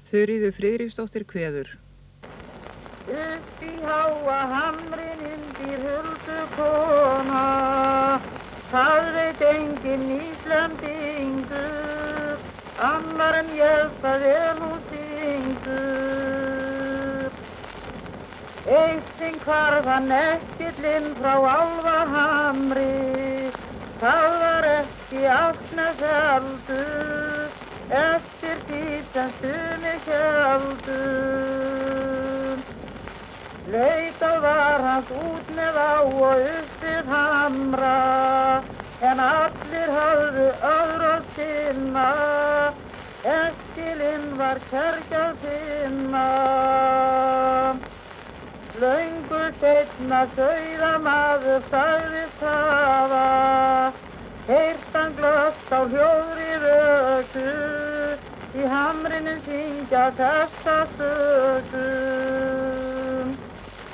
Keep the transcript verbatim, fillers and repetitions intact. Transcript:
Þuríður Friðriksdóttir kveður. Upp í háa hamrin undir huldu kona, það veit enginn Íslendingur, annar en ég það er nú syngur. Eitt sinn hvarf hann ekkillinn frá Álfahamri, það var ekki Álfsneseldur, eftir því sem sumir héldu. Leitað var hans út með á og upp við hamra, en allir höfðu öðru að sinna, ekkillinn var hvergi að finna. Löngu seinna sauðamaður sagðist hafa, heyrt hann glöggt á hljóðri rötu, í hamrinum syngja þessa sögu.